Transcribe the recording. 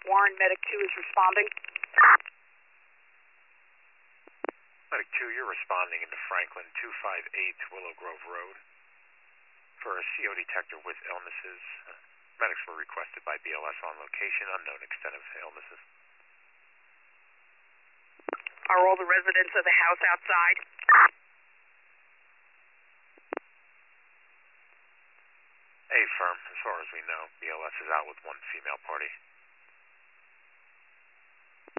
Warren, Medic 2 is responding. Medic 2, you're responding into Franklin 258 Willow Grove Road for a CO detector with illnesses. Medics were requested by BLS on location, unknown extent of illnesses. Are all the residents of the house outside? A firm, as far as we know, BLS is out with one female party.